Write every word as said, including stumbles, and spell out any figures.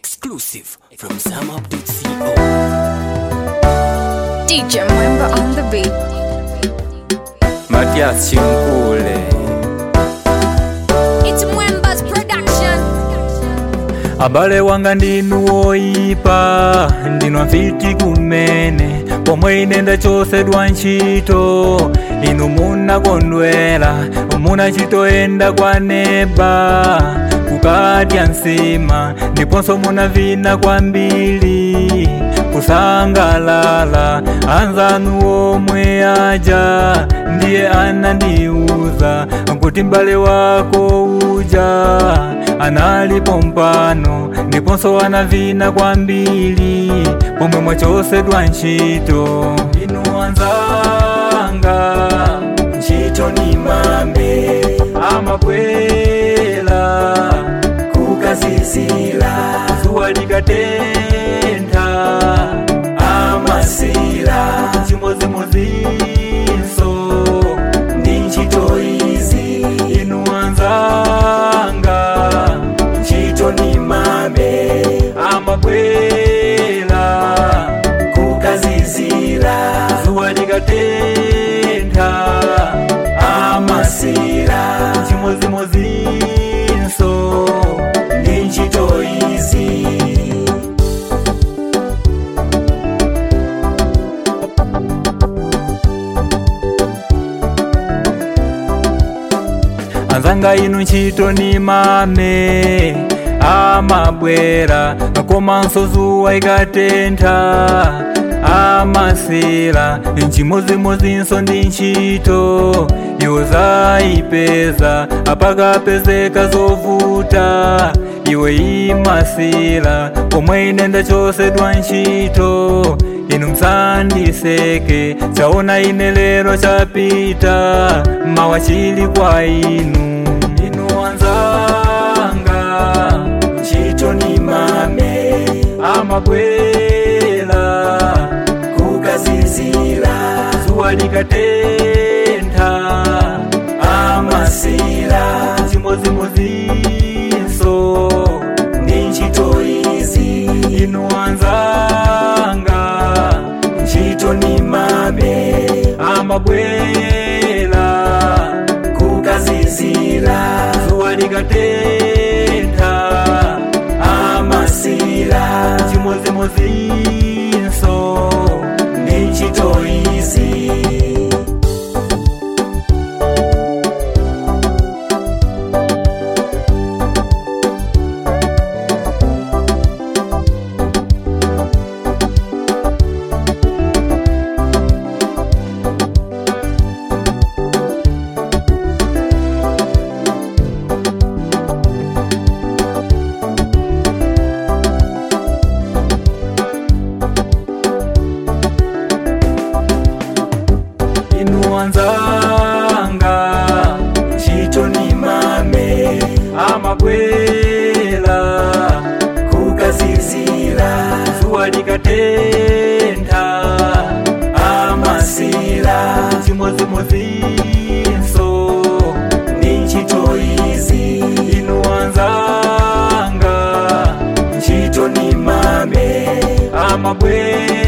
Exclusive from Sam Update Co. D J Mwemba on the beat. Matias Chinkule. It's Mwemba's production. Abale wanga ndinu oipa, ndinu afiti kumene pomwe inenda chose dwa nchito, inu muna kondwela, muna chitoenda kwa neba kukadya nsima, ndiponso muna vina kwa mbili kusangalala. Anzanu omwe aja ndiye anandiuza kuti mbale wako uja analipo mpano, ndiponso anavina kwa mbili pomwe mwachosedwa nchito. Inu anzanga nchito ni mame amabwela kukazizila, zuwa likatenta amasila, chimodzimodzinso ndi nchito izi. Inu anzanga nchito ni mame amabwela kukazizila, zuwa likatenta amasila, chimodzimodzinso ndi nchito izi. Anzanga inu nchito ni mame amabwera, komanso zuwa ikatentha amasila, chimodzimodzinso ndi nchito iwo zaipeza. Apakapezeka zovuta iwe imasila, pomwe inenda chosedwa nchito inu msandiseke. Chaona ine lero chapita, mawa chili kwa inu. Inu anzanga nchito ni mame amabwela kukazizila, zuwa likatentha amasila, chimodzimodzinso ndi nchito izi. Inu anzanga nchito ni mame amabwela kukazizila, zuwa likatentha amasila, chimodzimodzinso ndi nchito izi. Inu anzanga nchito ni mame amabwela kukazizila, zuwa likatentha amasila, chimodzimodzinso ndi nchito izi. Inu anzanga nchito ni mame amabwela